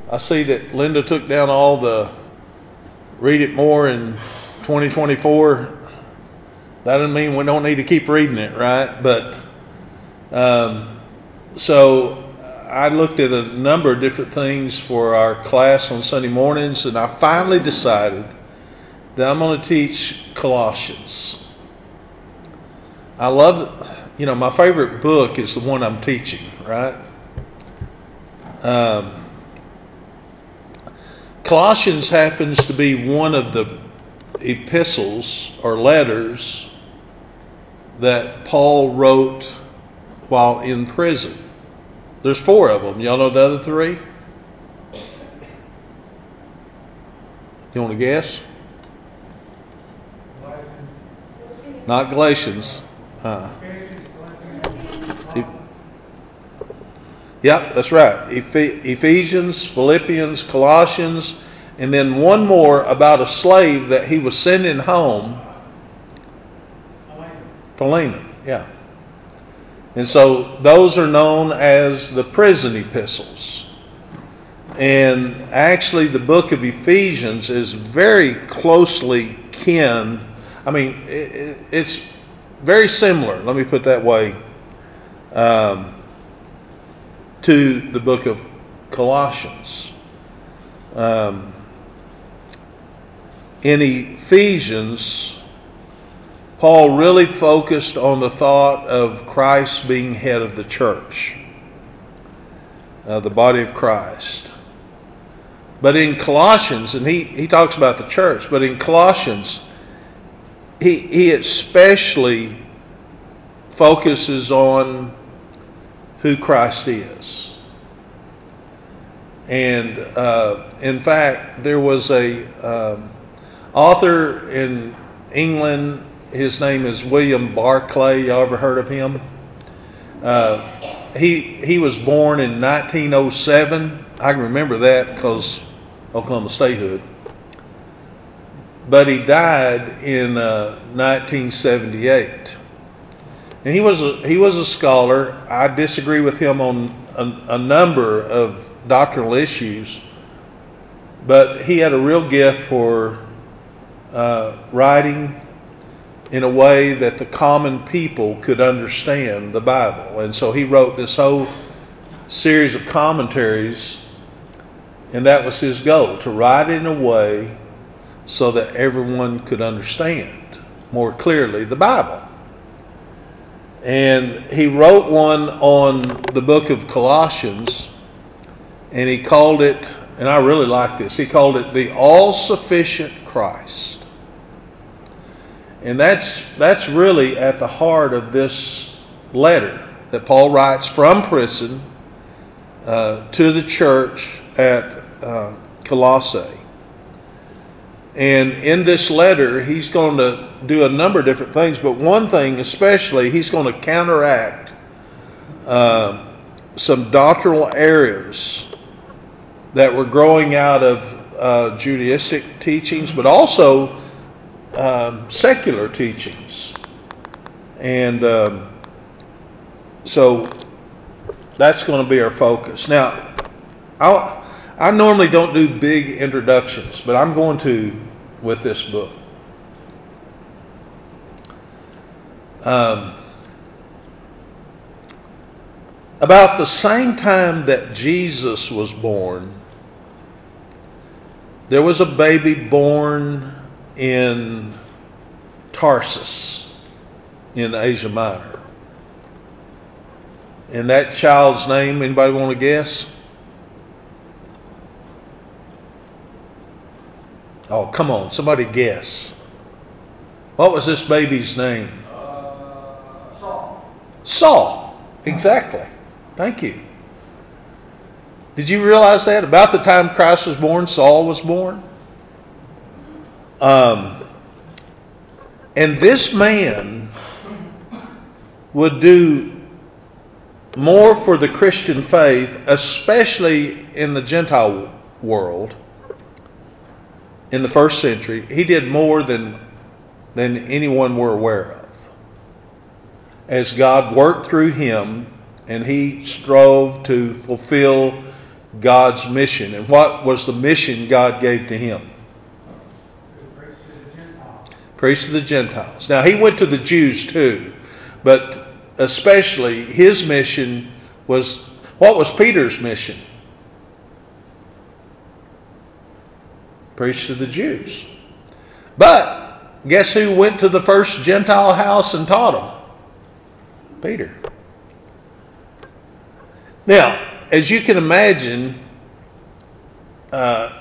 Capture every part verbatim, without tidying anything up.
I see that Linda took down all the read it more in twenty twenty-four. That doesn't mean we don't need to keep reading it, right? But um, so I looked at a number of different things for our class on Sunday mornings, and I finally decided that I'm going to teach Colossians. I love, you know, my favorite book is the one I'm teaching, right? Um, Colossians happens to be one of the epistles or letters that Paul wrote while in prison. There's four of them. Y'all know the other three? You want to guess? Not Galatians. Uh, yep, that's right. Ephesians, Philippians, Colossians, and then one more about a slave that he was sending home. Philemon, yeah. And so those are known as the prison epistles. And actually the book of Ephesians is very closely kin. I mean, it, it's very similar, let me put it that way, um, to the book of Colossians. Um, in Ephesians, Paul really focused on the thought of Christ being head of the church, uh, the body of Christ. But in Colossians, and he, he talks about the church, but in Colossians, he, he especially focuses on who Christ is. And uh, in fact, there was a um, author in England. His name is William Barclay. Y'all ever heard of him? Uh, he he was born in nineteen oh seven. I can remember that because Oklahoma Statehood. But he died in uh, nineteen seventy-eight. And he was a, he was a scholar. I disagree with him on a, a number of doctrinal issues, but he had a real gift for uh, writing in a way that the common people could understand the Bible. And so he wrote this whole series of commentaries, and that was his goal, to write in a way so that everyone could understand more clearly the Bible. And he wrote one on the book of Colossians, and he called it, and I really like this, he called it the all-sufficient Christ. And that's that's really at the heart of this letter that Paul writes from prison uh, to the church at uh, Colossae. And in this letter, he's going to do a number of different things, but one thing especially, he's going to counteract uh, some doctrinal errors that were growing out of uh, Judaistic teachings, but also um, secular teachings. And um, so that's going to be our focus. Now, I'll, I normally don't do big introductions, but I'm going to with this book. Um, about the same time that Jesus was born, there was a baby born in Tarsus in Asia Minor. And that child's name, anybody want to guess? Oh, come on, somebody guess. What was this baby's name? Uh, Saul. Saul, exactly. Thank you. Did you realize that? About the time Christ was born, Saul was born. Um, and this man would do more for the Christian faith, especially in the Gentile world, in the first century. He did more than, than anyone we're aware of. As God worked through him, and he strove to fulfill God's mission. And what was the mission God gave to him? Preach to the Gentiles. Now, he went to the Jews too, but especially his mission was, what was Peter's mission? Preach to the Jews. But guess who went to the first Gentile house and taught them? Peter. Now, as you can imagine, uh,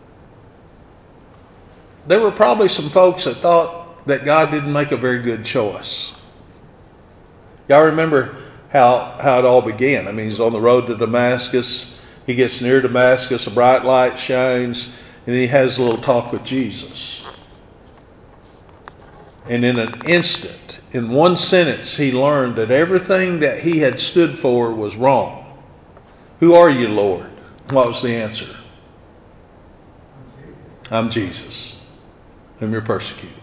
there were probably some folks that thought that God didn't make a very good choice. Y'all remember how, how it all began. I mean, he's on the road to Damascus. He gets near Damascus, a bright light shines, and he has a little talk with Jesus. And in an instant, in one sentence, he learned that everything that he had stood for was wrong. Who are you, Lord? What was the answer? I'm Jesus, whom you're persecuting.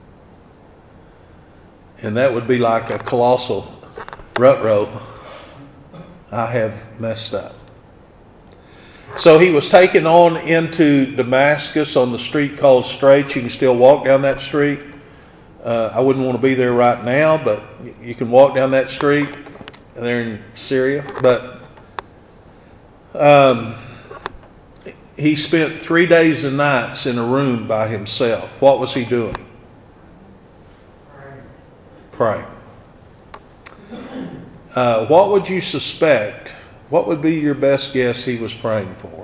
And that would be like a colossal rut-row. I have messed up. So he was taken on into Damascus on the street called Straight. You can still walk down that street. Uh, I wouldn't want to be there right now, but you can walk down that street. They're in Syria. But um, he spent three days and nights in a room by himself. What was he doing? Praying. Uh, what would you suspect? What would be your best guess he was praying for?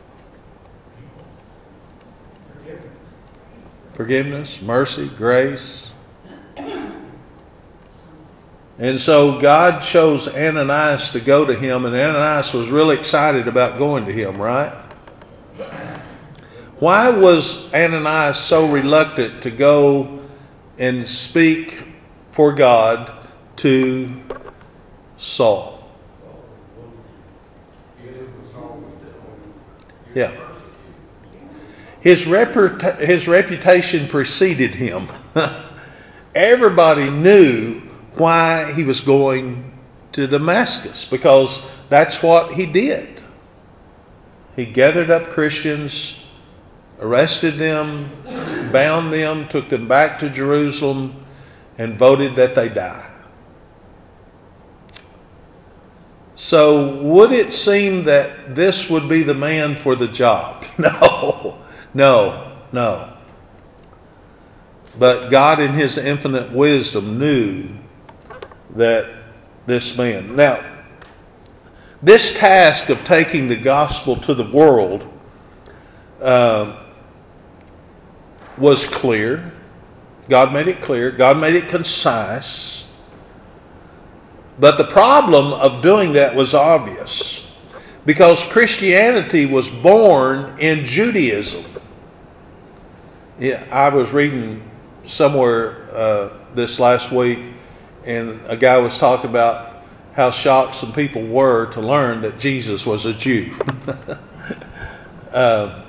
Forgiveness. Forgiveness, mercy, grace. And so God chose Ananias to go to him, and Ananias was really excited about going to him, right? Why was Ananias so reluctant to go and speak for God to Saul? Yeah. His, reputa- his reputation preceded him. Everybody knew why he was going to Damascus, because that's what he did. He gathered up Christians, arrested them, bound them, took them back to Jerusalem, and voted that they die. So would it seem that this would be the man for the job? No, no, no. But God in his infinite wisdom knew that this man. Now, this task of taking the gospel to the world um, was clear. God made it clear. God made it concise. But the problem of doing that was obvious, because Christianity was born in Judaism. Yeah, I was reading somewhere uh, this last week, and a guy was talking about how shocked some people were to learn that Jesus was a Jew. uh,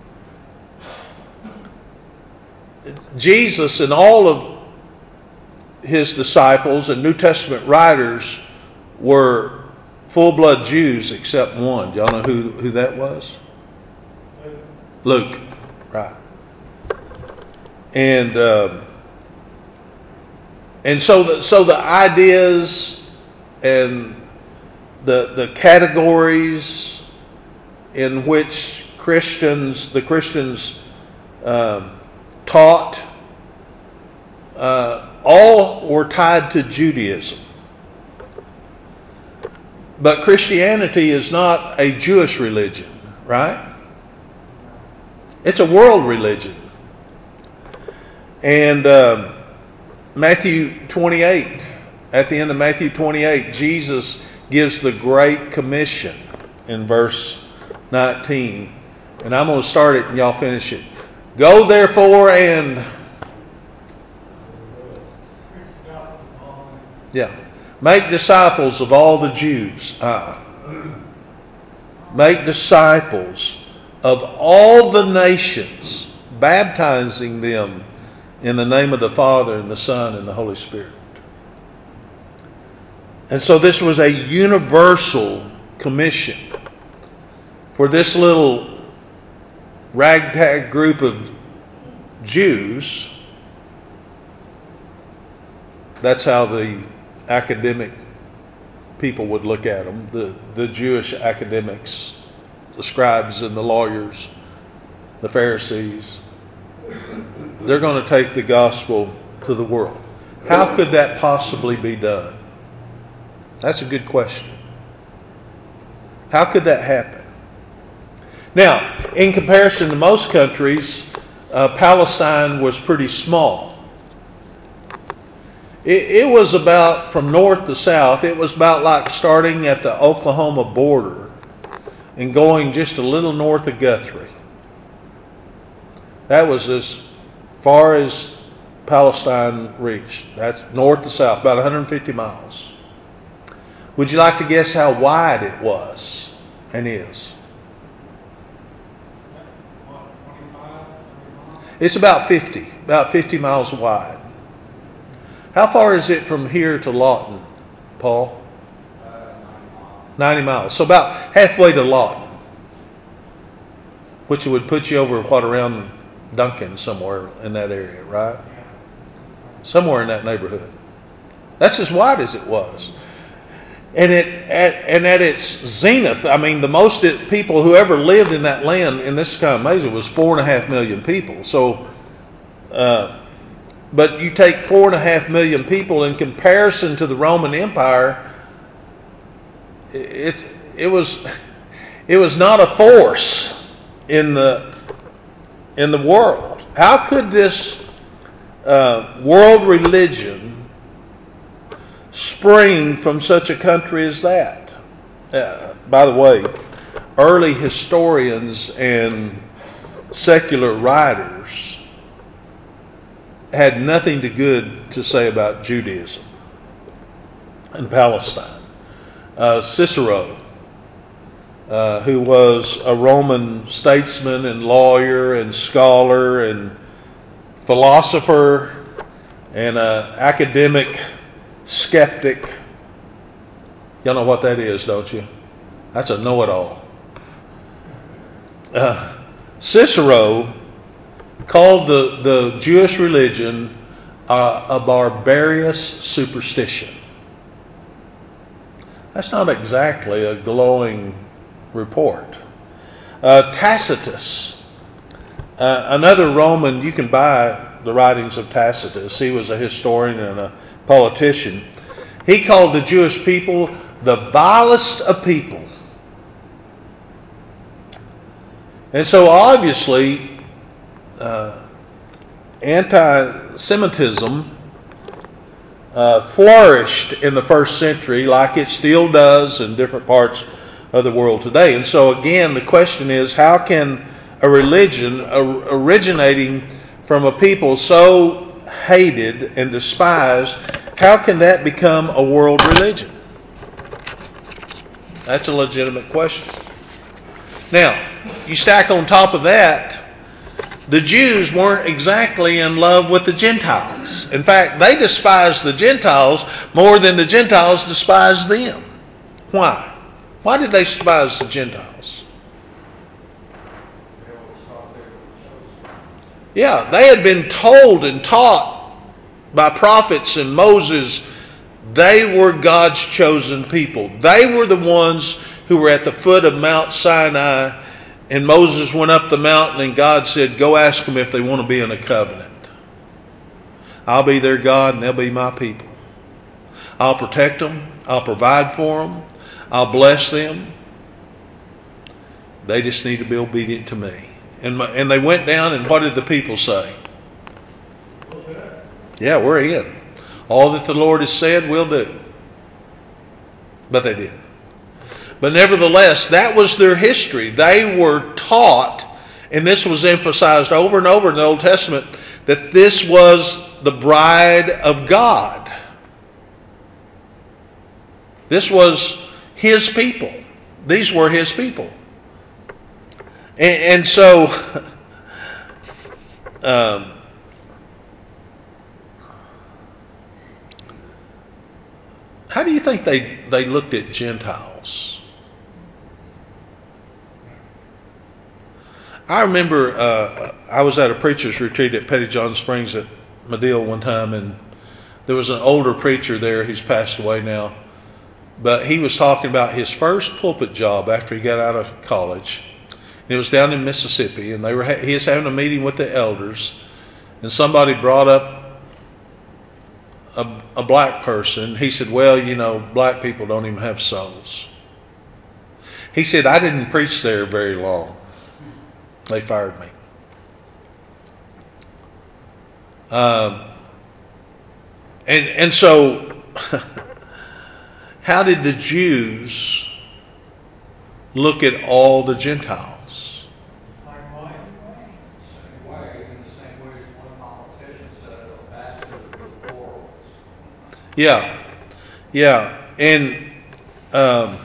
Jesus and all of his disciples and New Testament writers were full-blood Jews except one. Do y'all know who, who that was? Luke. Luke. Right. And um, and so the so the ideas and the the categories in which Christians the Christians um, taught uh, all were tied to Judaism. But Christianity is not a Jewish religion, right? It's a world religion. And um, Matthew twenty-eight, at the end of Matthew twenty-eight, Jesus gives the Great Commission in verse nineteen. And I'm going to start it and y'all finish it. Go therefore and... Yeah. Make disciples of all the Jews. Uh, make disciples of all the nations, baptizing them in the name of the Father and the Son and the Holy Spirit. And so this was a universal commission. for this little ragtag group of Jews, that's how the academic people would look at them, the, the Jewish academics, the scribes and the lawyers, the Pharisees. They're going to take the gospel to the world. How could that possibly be done? That's a good question. How could that happen? Now, in comparison to most countries, uh, Palestine was pretty small. It, it was about, from north to south, it was about like starting at the Oklahoma border and going just a little north of Guthrie. That was as far as Palestine reached. That's north to south, about one hundred fifty miles. Would you like to guess how wide it was and is? It's about fifty, about fifty miles wide. How far is it from here to Lawton, Paul? ninety miles. So about halfway to Lawton, which would put you over, what, around Duncan, somewhere in that area, right? Somewhere in that neighborhood. That's as wide as it was. And it at, and at its zenith, I mean, the most it, people who ever lived in that land, and this is kind of amazing, was four and a half million people. So, uh, but you take four and a half million people in comparison to the Roman Empire, it's it was it was not a force in the in the world. How could this uh, world religion spring from such a country as that? Uh, by the way, early historians and secular writers had nothing to good to say about Judaism and Palestine. Uh, Cicero, uh, who was a Roman statesman and lawyer and scholar and philosopher and an academic skeptic. Y'all know what that is, don't you? That's a know-it-all. Uh, Cicero called the, the Jewish religion uh, a barbarous superstition. That's not exactly a glowing report. Uh, Tacitus, uh, another Roman, you can buy the writings of Tacitus. He was a historian and a politician. He called the Jewish people the vilest of people. And so obviously, uh, anti-Semitism uh, flourished in the first century like it still does in different parts of the world today. And so again, the question is, how can a religion originating from a people so hated and despised, how can that become a world religion? That's a legitimate question. Now, you stack on top of that, the Jews weren't exactly in love with the Gentiles. In fact, they despised the Gentiles more than the Gentiles despised them. Why? Why did they despise the Gentiles? Yeah, they had been told and taught by prophets and Moses they were God's chosen people. They were the ones who were at the foot of Mount Sinai, and Moses went up the mountain and God said, go ask them if they want to be in a covenant. I'll be their God and they'll be my people. I'll protect them. I'll provide for them. I'll bless them. They just need to be obedient to me. And, my, and they went down, and what did the people say? Yeah, we're in. All that the Lord has said, we'll do. But they didn't. But nevertheless, that was their history. They were taught, and this was emphasized over and over in the Old Testament, that this was the bride of God. This was His people. These were His people. And, and so, um, how do you think they, they looked at Gentiles? I remember uh, I was at a preacher's retreat at Pettyjohn Springs at Madill one time, and there was an older preacher there. He's passed away now. But he was talking about his first pulpit job after he got out of college. And it was down in Mississippi, and they were he was having a meeting with the elders, and somebody brought up a, a black person. He said, well, you know, black people don't even have souls. He said, I didn't preach there very long. They fired me. Um, and and so, how did the Jews look at all the Gentiles? Same way. Same way, in the same way as one politician said, a basket of morals. Yeah, yeah, and um,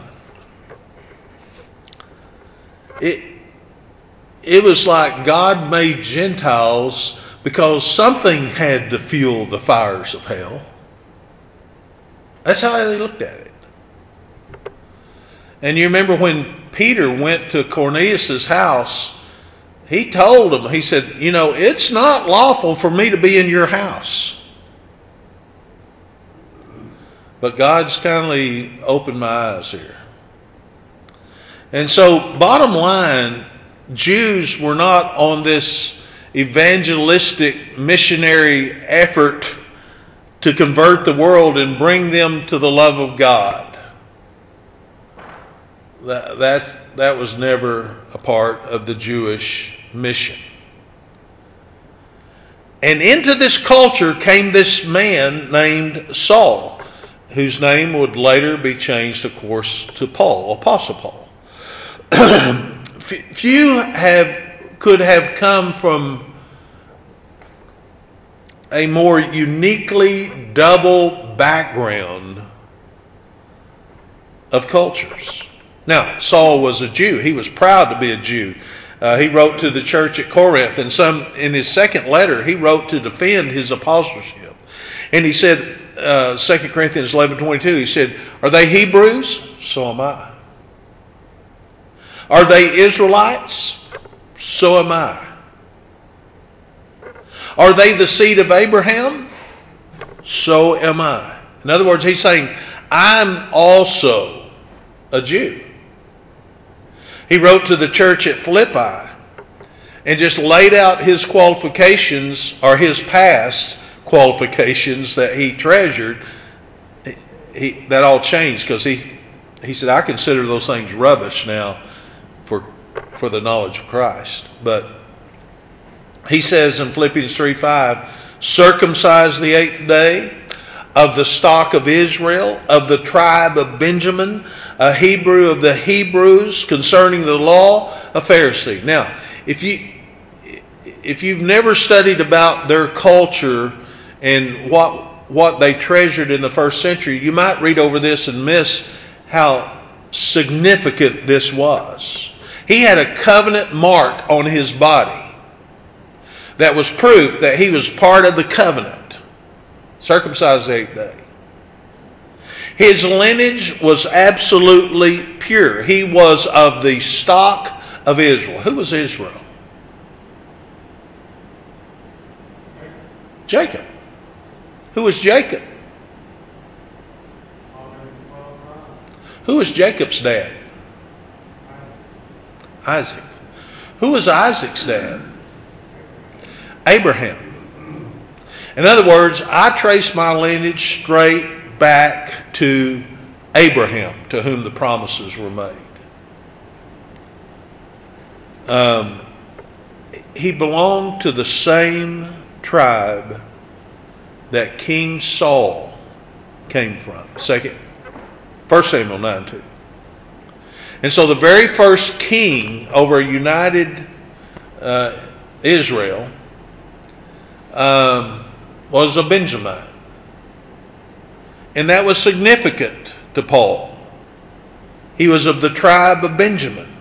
it it was like God made Gentiles because something had to fuel the fires of hell. That's how they looked at it. And you remember when Peter went to Cornelius' house, he told him, he said, you know, it's not lawful for me to be in your house. But God's kindly opened my eyes here. And so, bottom line, Jews were not on this evangelistic missionary effort to convert the world and bring them to the love of God. That, that, that was never a part of the Jewish mission. And into this culture came this man named Saul, whose name would later be changed, of course, to Paul, Apostle Paul. Few have could have come from a more uniquely double background of cultures. Now, Saul was a Jew. He was proud to be a Jew. Uh, he wrote to the church at Corinth, and some in his second letter, he wrote to defend his apostleship. And he said, uh, Second Corinthians eleven twenty-two, he said, are they Hebrews? So am I. Are they Israelites? So am I. Are they the seed of Abraham? So am I. In other words, he's saying, I'm also a Jew. He wrote to the church at Philippi and just laid out his qualifications, or his past qualifications that he treasured. He, that all changed because he, he said, I consider those things rubbish now for, for the knowledge of Christ. But he says in Philippians three five, circumcised the eighth day, of the stock of Israel, of the tribe of Benjamin, a Hebrew of the Hebrews, concerning the law, a Pharisee. Now, if you if you've never studied about their culture and what what they treasured in the first century, you might read over this and miss how significant this was. He had a covenant mark on his body that was proof that he was part of the covenant. Circumcised the eighth day. His lineage was absolutely pure. He was of the stock of Israel. Who was Israel? Jacob. Who was Jacob? Who was Jacob's dad? Isaac. Who was Isaac's dad? Abraham. In other words, I trace my lineage straight back to Abraham, to whom the promises were made. Um, he belonged to the same tribe that King Saul came from. Second, First Samuel nine two. And so the very first king over a united uh, Israel um, was a Benjamite. And that was significant to Paul. He was of the tribe of Benjamin.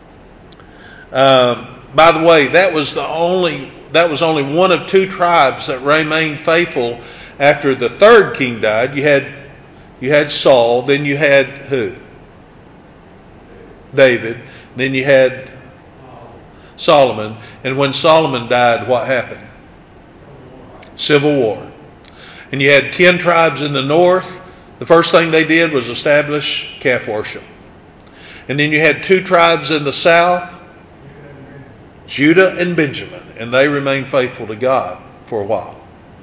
Um, by the way, that was the only that was only one of two tribes that remained faithful after the third king died. You had you had Saul, then you had who? David. Then you had Solomon. And when Solomon died, what happened? Civil war. And you had ten tribes in the north. The first thing they did was establish calf worship. And then you had two tribes in the south, Judah and Benjamin. And they remained faithful to God for a while.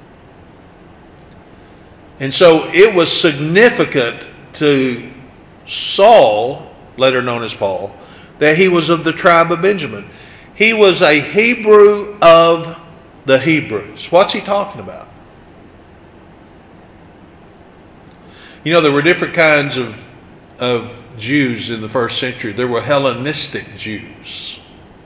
And so it was significant to Saul, later known as Paul, that he was of the tribe of Benjamin. He was a Hebrew of the Hebrews. What's he talking about? You know, there were different kinds of, of Jews in the first century. There were Hellenistic Jews.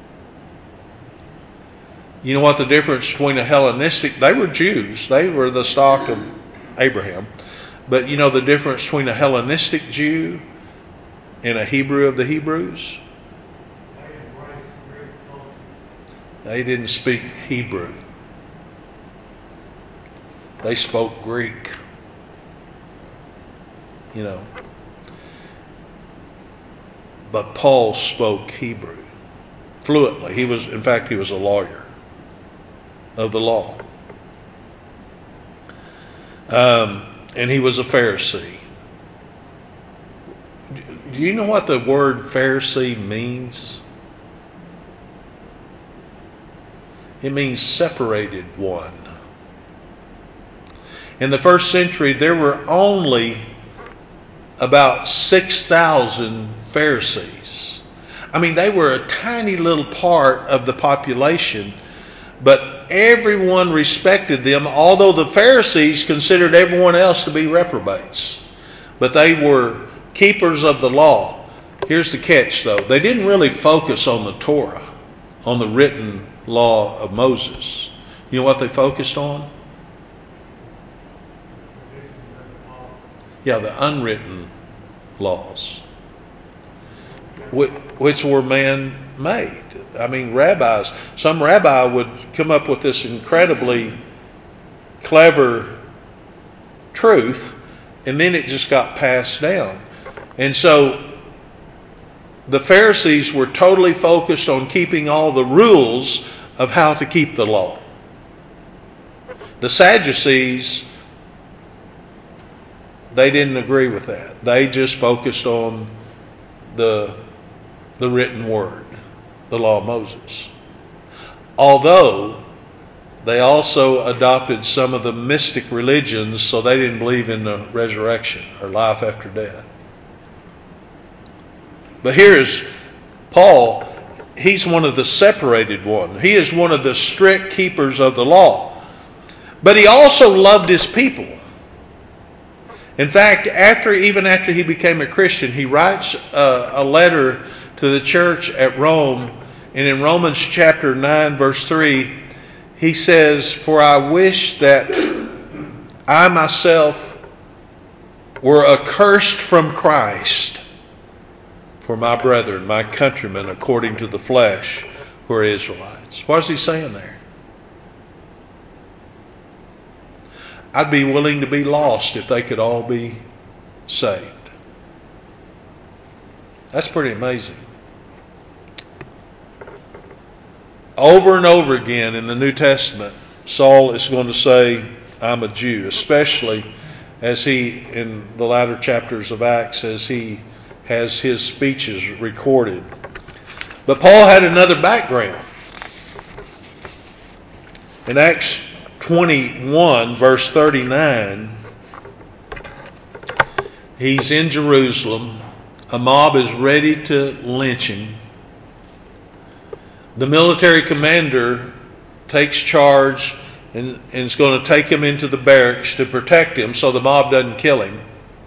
You know what the difference between a Hellenistic, they were Jews. They were the stock of Abraham. But you know the difference between a Hellenistic Jew and a Hebrew of the Hebrews? They didn't speak Hebrew. They spoke Greek. You know. But Paul spoke Hebrew fluently. He was, in fact, he was a lawyer of the law. Um, and he was a Pharisee. Do you know what the word Pharisee means? It means separated one. In the first century, there were only about six thousand Pharisees. I mean, they were a tiny little part of the population, but everyone respected them, although the Pharisees considered everyone else to be reprobates. But they were keepers of the law. Here's the catch, though. They didn't really focus on the Torah, on the written law of Moses. You know what they focused on? Yeah, the unwritten laws, which were man-made. I mean, rabbis, some rabbi would come up with this incredibly clever truth, and then it just got passed down. And so the Pharisees were totally focused on keeping all the rules of how to keep the law. The Sadducees, they didn't agree with that. They just focused on the, the written word, the law of Moses. Although they also adopted some of the mystic religions, so they didn't believe in the resurrection or life after death. But here's Paul. He's one of the separated ones. He is one of the strict keepers of the law. But he also loved his people. In fact, after even after he became a Christian, he writes a, a letter to the church at Rome. And in Romans chapter nine, verse three, he says, "For I wish that I myself were accursed from Christ for my brethren, my countrymen, according to the flesh, who are Israelites." What is he saying there? I'd be willing to be lost if they could all be saved. That's pretty amazing. Over and over again in the New Testament, Saul is going to say, "I'm a Jew," especially as he, in the latter chapters of Acts, as he has his speeches recorded. But Paul had another background. In Acts twenty-one, verse thirty-nine, he's in Jerusalem. A mob is ready to lynch him. The military commander takes charge and, and is going to take him into the barracks to protect him so the mob doesn't kill him.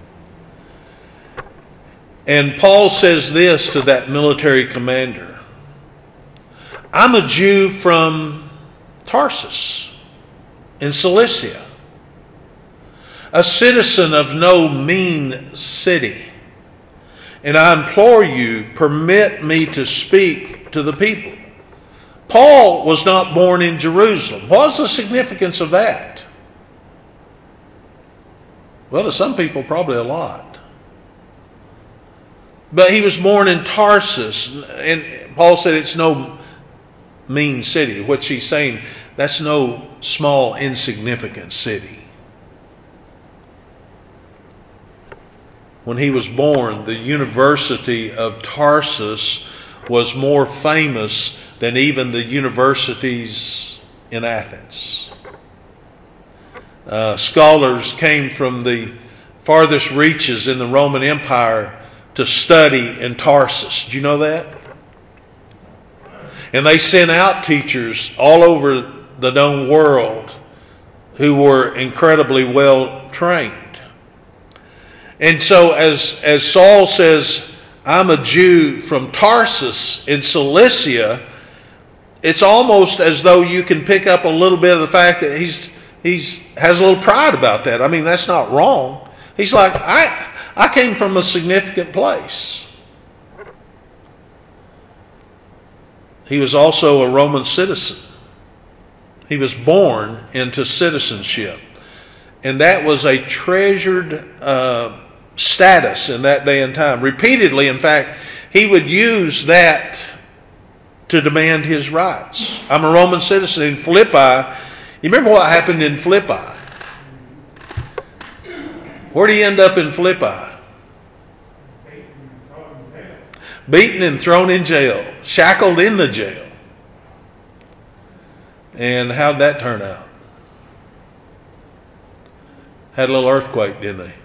And Paul says this to that military commander: "I'm a Jew from Tarsus in Cilicia, a citizen of no mean city. And I implore you, permit me to speak to the people." Paul was not born in Jerusalem. What's the significance of that? Well, to some people, probably a lot. But he was born in Tarsus, and Paul said it's no mean city, which he's saying that's no small, insignificant city. When he was born, the University of Tarsus was more famous than even the universities in Athens. Uh, scholars came from the farthest reaches in the Roman Empire to study in Tarsus. Did you know that? And they sent out teachers all over the known world who were incredibly well trained. And so as, as Saul says, I'm a Jew from Tarsus in Cilicia, it's almost as though you can pick up a little bit of the fact that he's he's has a little pride about that. I mean, that's not wrong. He's like, I I came from a significant place. He was also a Roman citizen. He was born into citizenship. And that was a treasured uh, status in that day and time. Repeatedly, in fact, he would use that to demand his rights. I'm a Roman citizen. In Philippi, you remember what happened in Philippi? Where did he end up in Philippi? Beaten and thrown in jail. Shackled in the jail. And how'd that turn out? Had a little earthquake, didn't they?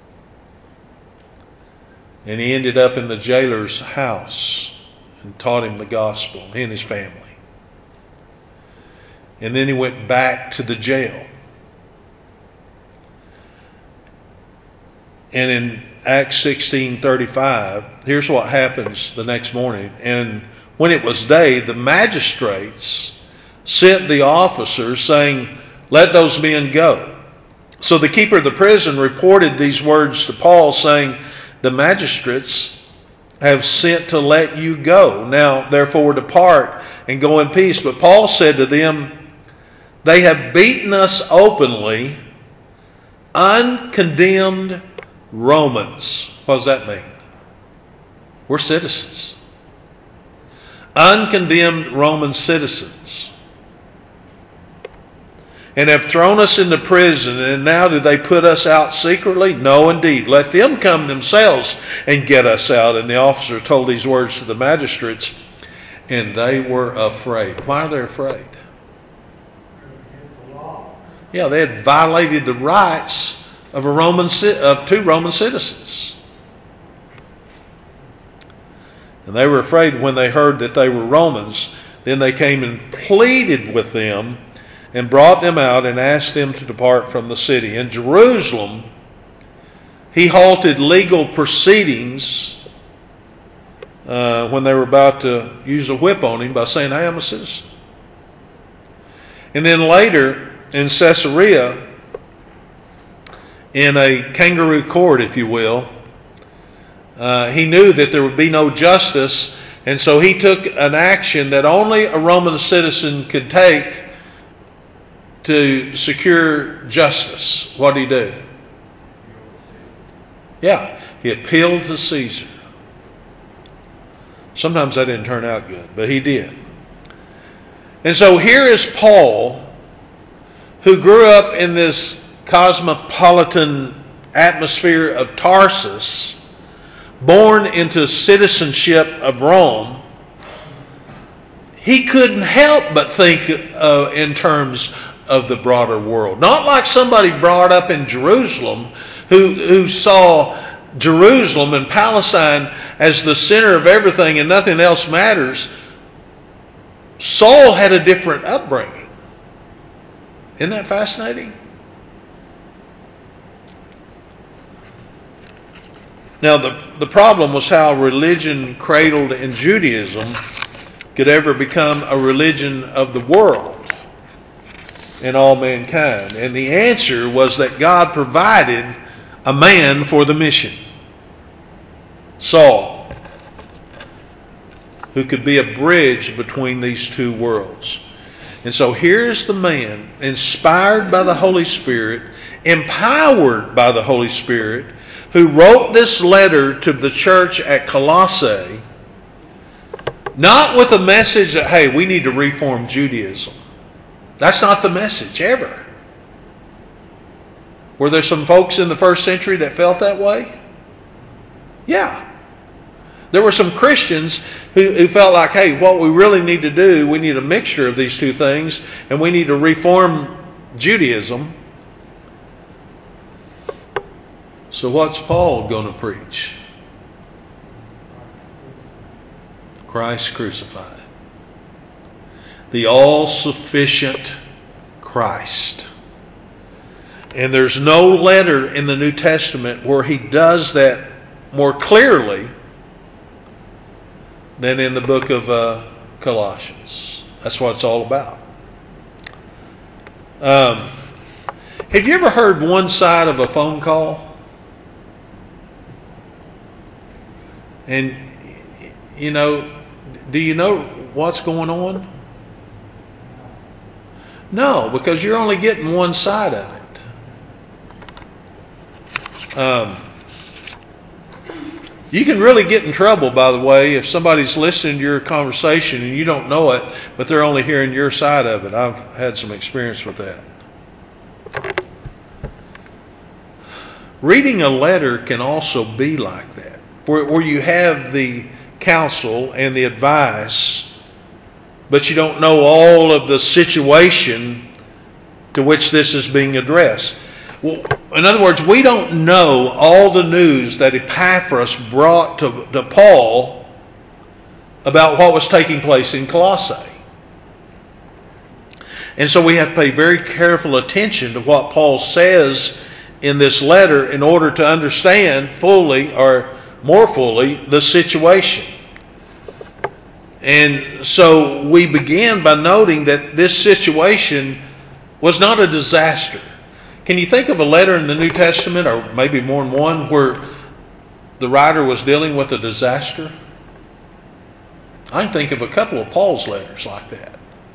And he ended up in the jailer's house and taught him the gospel, he and his family. And then he went back to the jail. And in Acts sixteen thirty-five, here's what happens the next morning. And when it was day, the magistrates sent the officers saying, let those men go. So the keeper of the prison reported these words to Paul, saying, the magistrates have sent to let you go. Now, therefore, depart and go in peace. But Paul said to them, they have beaten us openly, uncondemned Romans. What does that mean? We're citizens. Uncondemned Roman citizens. And have thrown us into prison, and now do they put us out secretly? No, indeed. Let them come themselves and get us out. And the officer told these words to the magistrates, and they were afraid. Why are they afraid? Yeah, they had violated the rights of a Roman of two Roman citizens. And they were afraid when they heard that they were Romans. Then they came and pleaded with them and brought them out and asked them to depart from the city. In Jerusalem, he halted legal proceedings uh, when they were about to use a whip on him by saying, I am a citizen. And then later in Caesarea, in a kangaroo court, if you will, uh, he knew that there would be no justice, and so he took an action that only a Roman citizen could take to secure justice. What did he do? Yeah, he appealed to Caesar. Sometimes that didn't turn out good, but he did. And so here is Paul, who grew up in this cosmopolitan atmosphere of Tarsus, born into citizenship of Rome. He couldn't help but think uh, in terms of the broader world. Not like somebody brought up in Jerusalem who, who saw Jerusalem and Palestine as the center of everything and nothing else matters. Saul had a different upbringing. Isn't that fascinating? Now, the, the problem was how religion cradled in Judaism could ever become a religion of the world and all mankind. And the answer was that God provided a man for the mission. Saul, who could be a bridge between these two worlds. And so here's the man, inspired by the Holy Spirit, empowered by the Holy Spirit, who wrote this letter to the church at Colossae, Not with a message that, hey, we need to reform Judaism. That's not the message ever. Were there some folks in the first century that felt that way? Yeah. There were some Christians who, who felt like, hey, what we really need to do, we need a mixture of these two things, and we need to reform Judaism. So what's Paul going to preach? Christ crucified. The all-sufficient Christ. And there's no letter in the New Testament where he does that more clearly than in the book of uh, Colossians. That's what it's all about. Um, have you ever heard one side of a phone call? And, you know, do you know what's going on? No, because you're only getting one side of it. Um, you can really get in trouble, by the way, if somebody's listening to your conversation and you don't know it, but they're only hearing your side of it. I've had some experience with that. Reading a letter can also be like that, where, where you have the counsel and the advice, but you don't know all of the situation to which this is being addressed. Well, in other words, we don't know all the news that Epaphras brought to, to Paul about what was taking place in Colossae. And so we have to pay very careful attention to what Paul says in this letter in order to understand fully, or more fully, the situation. And so we begin by noting that this situation was not a disaster. Can you think of a letter in the New Testament, or maybe more than one, where the writer was dealing with a disaster? I can think of a couple of Paul's letters like that.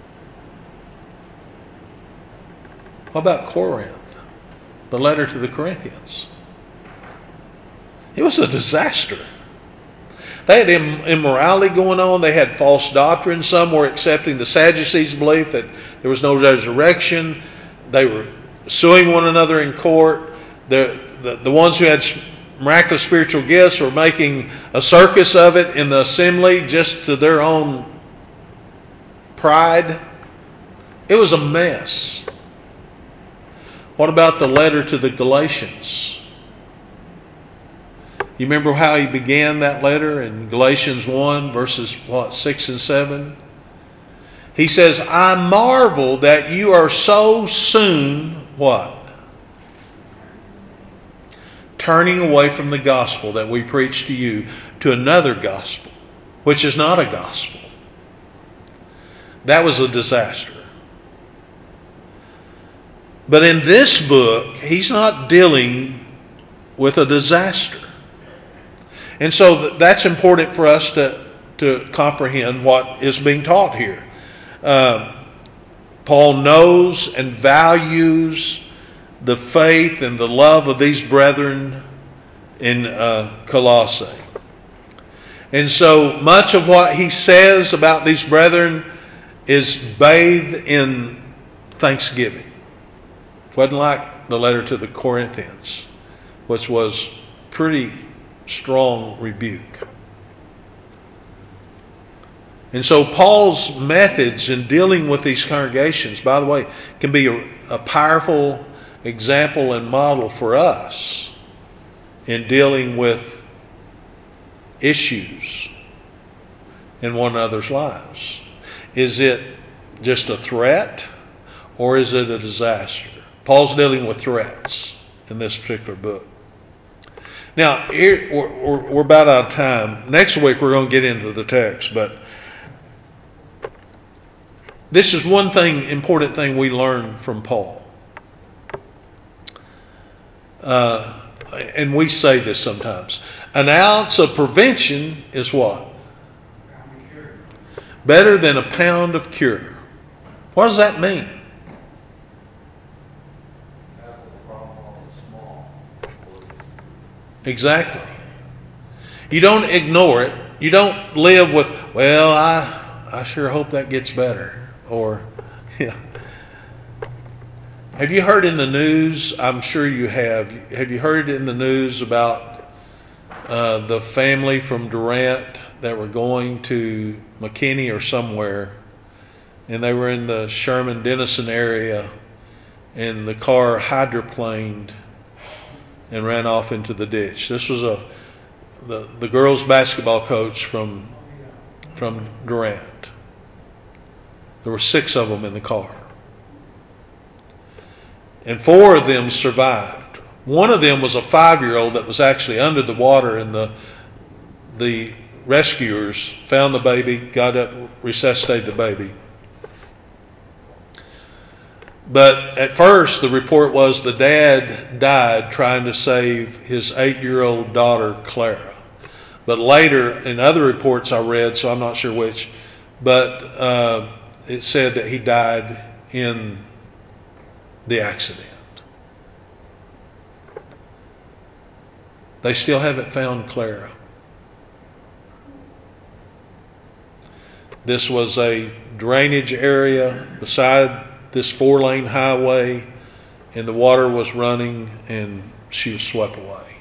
What about Corinth? The letter to the Corinthians. It was a disaster. They had immorality going on. They had false doctrine. Some were accepting the Sadducees' belief that there was no resurrection. They were suing one another in court. The, the, the ones who had miraculous spiritual gifts were making a circus of it in the assembly just to their own pride. It was a mess. What about the letter to the Galatians? You remember how he began that letter in Galatians one, verses what, six and seven? He says, I marvel that you are so soon, what? Turning away from the gospel that we preach to you to another gospel, which is not a gospel. That was a disaster. But in this book, he's not dealing with a disaster. And so that's important for us to, to comprehend what is being taught here. Uh, Paul knows and values the faith and the love of these brethren in uh, Colossae. And so much of what he says about these brethren is bathed in thanksgiving. It wasn't like the letter to the Corinthians, which was pretty strong rebuke. And so Paul's methods in dealing with these congregations, by the way, can be a, a powerful example and model for us in dealing with issues in one another's lives. Is it just a threat, or is it a disaster? Paul's dealing with threats in this particular book. Now, here, we're, we're about out of time. Next week we're going to get into the text, but this is one thing, important thing we learn from Paul. Uh, and we say this sometimes. An ounce of prevention is what? Better than a pound of cure. What does that mean? Exactly. You don't ignore it. You don't live with, well, I I sure hope that gets better. Or, yeah. Have you heard in the news, I'm sure you have, have you heard in the news about uh, the family from Durant that were going to McKinney or somewhere, and they were in the Sherman-Denison area, and the car hydroplaned and ran off into the ditch? This was a the, the girls' basketball coach from from Durant. There were six of them in the car. And four of them survived. One of them was a five-year-old that was actually under the water, and the the rescuers found the baby, got up, resuscitated the baby. But at first, the report was the dad died trying to save his eight-year-old daughter, Clara. But later, in other reports I read, so I'm not sure which, but uh, it said that he died in the accident. They still haven't found Clara. This was a drainage area beside this four-lane highway, and the water was running, and she was swept away.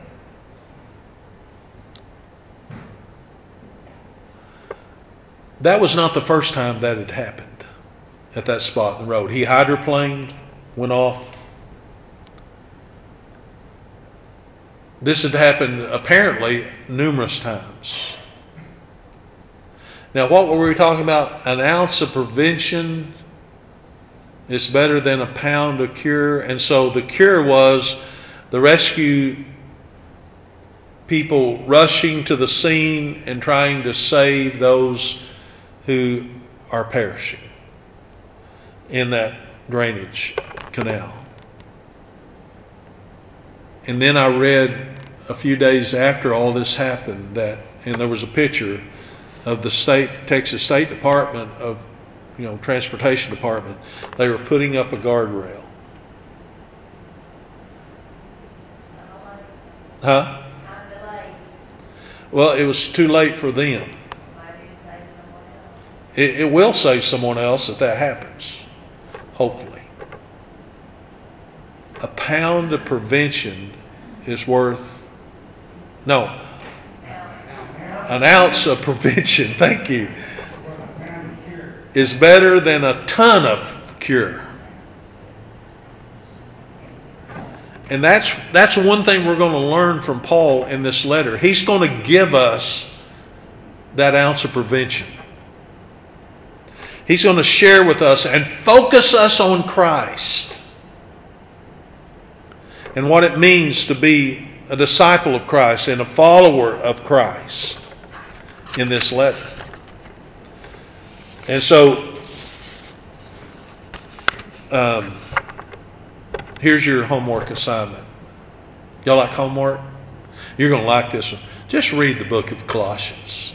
That was not the first time that had happened at that spot in the road. He hydroplaned, went off. This had happened apparently numerous times. Now, what were we talking about? An ounce of prevention is better than a pound of cure. And so the cure was the rescue people rushing to the scene and trying to save those who are perishing in that drainage canal. And then I read a few days after all this happened that, and there was a picture of the state, Texas State Department of, you know, Transportation Department. They were putting up a guardrail. Huh? Well, it was too late for them. It, it will save someone else if that happens. Hopefully. A pound of prevention is worth, no, an ounce of prevention, thank you, is better than a ton of cure. And that's that's one thing we're going to learn from Paul in this letter. He's going to give us that ounce of prevention. He's going to share with us and focus us on Christ and what it means to be a disciple of Christ and a follower of Christ in this letter. And so, um, here's your homework assignment. Y'all like homework? You're going to like this one. Just read the book of Colossians.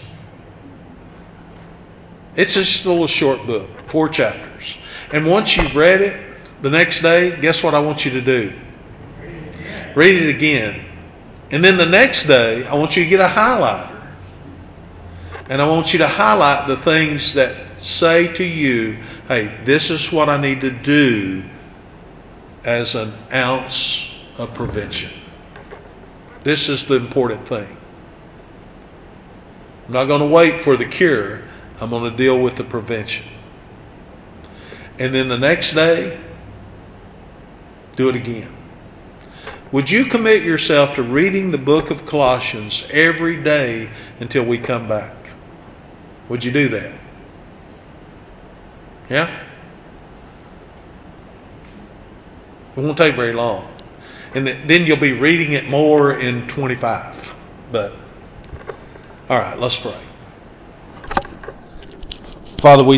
It's just a little short book, four chapters. And once you've read it, the next day, guess what I want you to do? Read it again. And then the next day, I want you to get a highlighter. And I want you to highlight the things that say to you, hey, this is what I need to do as an ounce of prevention. This is the important thing. I'm not going to wait for the cure. I'm going to deal with the prevention. And then the next day, do it again. Would you commit yourself to reading the book of Colossians every day until we come back? Would you do that? Yeah? It won't take very long. And then you'll be reading it more in twenty-five. But, all right, let's pray. Father, we